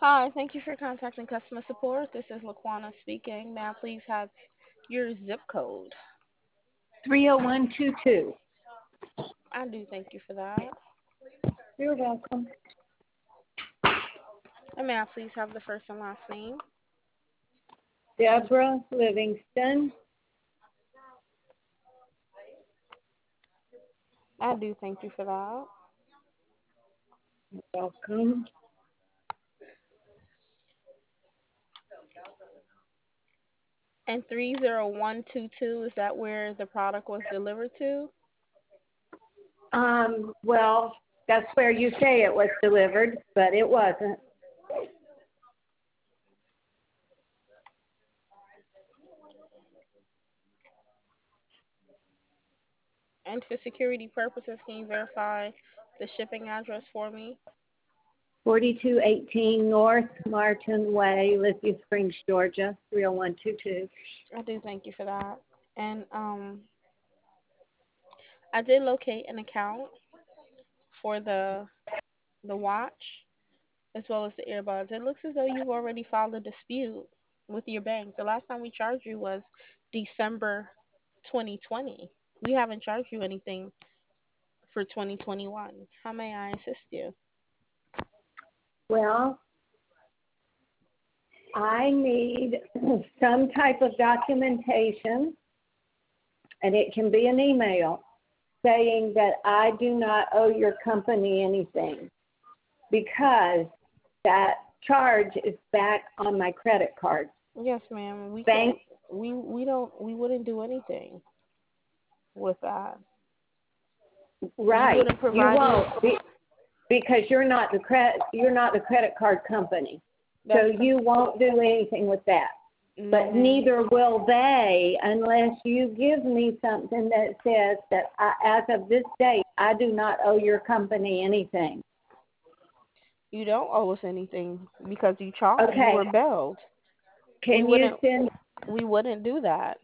Hi, thank you for contacting customer support. This is Laquana speaking. May I please have your zip code? 30122. I do thank you for that. You're welcome. And may I please have the first and last name? Deborah Livingston. I do thank you for that. You're welcome. And 30122, is that where the product was delivered to? Well, that's where you say it was delivered, but it wasn't. And for security purposes, can you verify the shipping address for me? 4218 North Martin Way, Lithia Springs, Georgia, 30122. I do thank you for that. And I did locate an account for the watch as well as the earbuds. It looks as though you've already filed a dispute with your bank. The last time we charged you was December 2020. We haven't charged you anything for 2021. How may I assist you? Well, I need some type of documentation, and it can be an email saying that I do not owe your company anything because that charge is back on my credit card. Yes, ma'am. We Bank, can't. We wouldn't do anything with that. We right? wouldn't You provide you. won't because you're not the credit card company, so That's you won't do anything with that. no, But ma'am. neither will they unless you give me something that says that as of this date, I do not owe your company anything. You don't owe us anything because you charged. You Okay, were billed. We can you wouldn't. send? We wouldn't do that.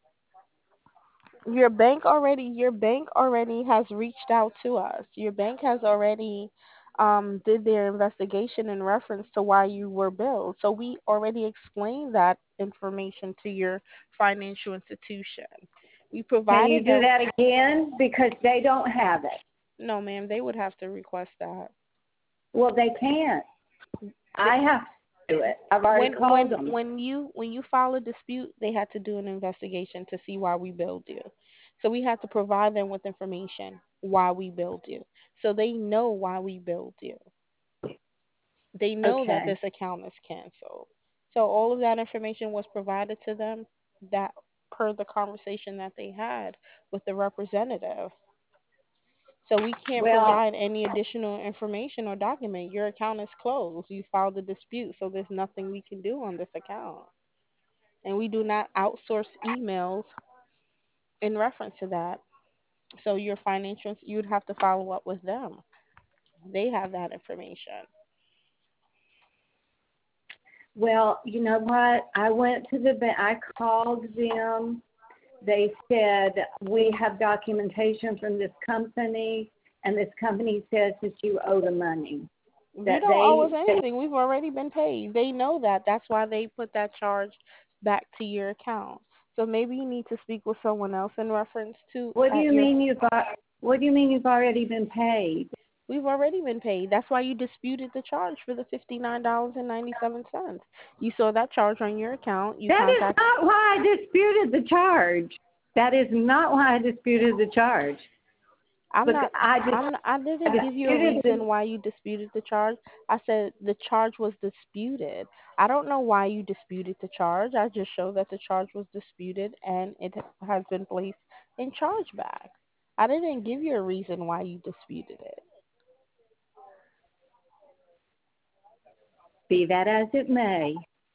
Your bank already has reached out to us. Your bank has already did their investigation in reference to why you were billed. So we already explained that information to your financial institution. We Can you provided do them. that again because they don't have it? No, ma'am, they would have to request that. Well, they can't. They, I have to do it. I've already when called when them. when you file a dispute, they had to do an investigation to see why we billed you. So we had to provide them with information why we billed you, so they know why we billed you. They know that Okay. this account is canceled. So all of that information was provided to them, that per the conversation that they had with the representative. So we can't Well, provide any additional information or document. Your account is closed. You filed a dispute, so there's nothing we can do on this account. And we do not outsource emails in reference to that. So your financials, you'd have to follow up with them. They have that information. well, you know what? I went to the bank. I called them. They said we have documentation from this company, and this company says that you owe the money. You That don't owe us they anything. We've already been paid. They know that. That's why they put that charge back to your account. So maybe you need to speak with someone else in reference to What do at you your. mean what do you mean you've already been paid? We've already been paid. That's why you disputed the charge for the $59.97. You saw that charge on your account. You That is contacted. not why I disputed the charge. That is not why I disputed the charge. I'm But not. I I didn't give you a disputed reason why you disputed the charge. I said the charge was disputed. I don't know why you disputed the charge. I just showed that the charge was disputed and it has been placed in chargeback. I didn't give you a reason why you disputed it. be that as it may,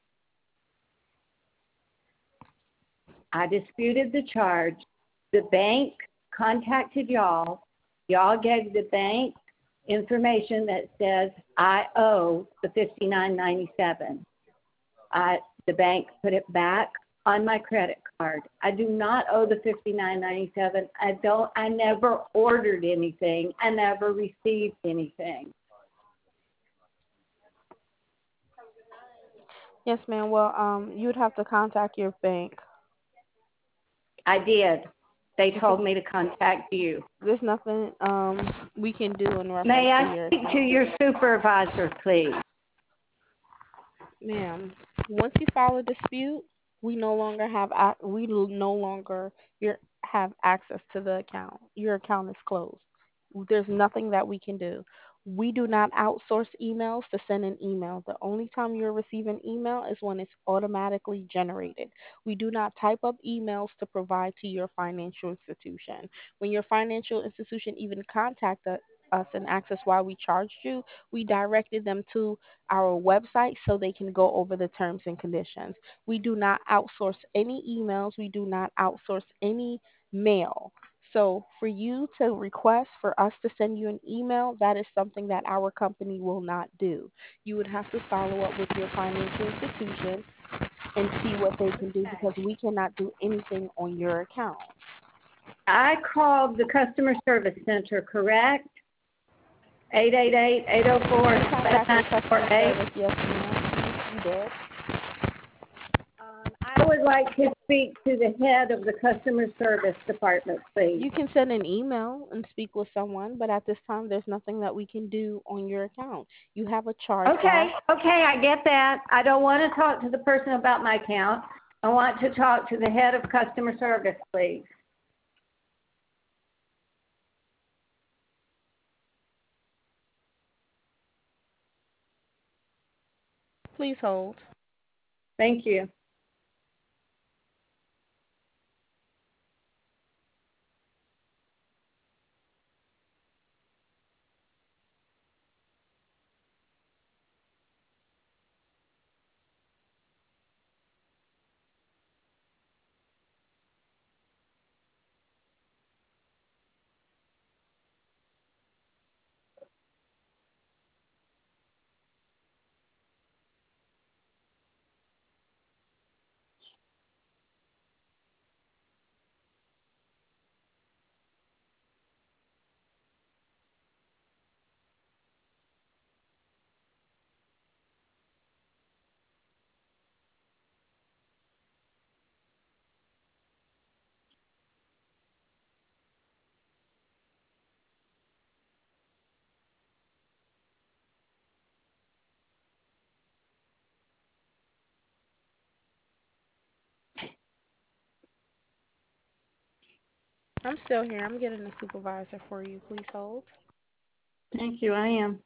I disputed the charge. The bank contacted y'all. Y'all gave the bank information that says I owe the $59.97. The bank put it back on my credit card. I do not owe the $59.97. I never ordered anything. I never received anything. Yes, ma'am. Well, you would have to contact your bank I did. They because told me to contact you. there's nothing we can do in reference May to I your speak to account. your supervisor, please? Ma'am, once you file a dispute, we no longer have no longer have access to the account. Your account is closed. There's nothing that we can do. We do not outsource emails to send an email. The only time you'll receive an email is when it's automatically generated. We do not type up emails to provide to your financial institution. When your financial institution even contacted us and asked us why we charged you, we directed them to our website so they can go over the terms and conditions. We do not outsource any emails. We do not outsource any mail. So for you to request for us to send you an email, that is something that our company will not do. You would have to follow up with your financial institution and see what they can do because we cannot do anything on your account. I called the customer service center, correct? 888-804-7948. You contacted customer service, yes, ma'am. You did. I would like to speak to the head of the customer service department, please. You can send an email and speak with someone, but at this time, there's nothing that we can do on your account. You have a Okay, chargeback. okay, I get that. I don't want to talk to the person about my account. I want to talk to the head of customer service, please. Please hold. Thank you. I'm still here. I'm getting a supervisor for you. Please hold. Thank you, I am.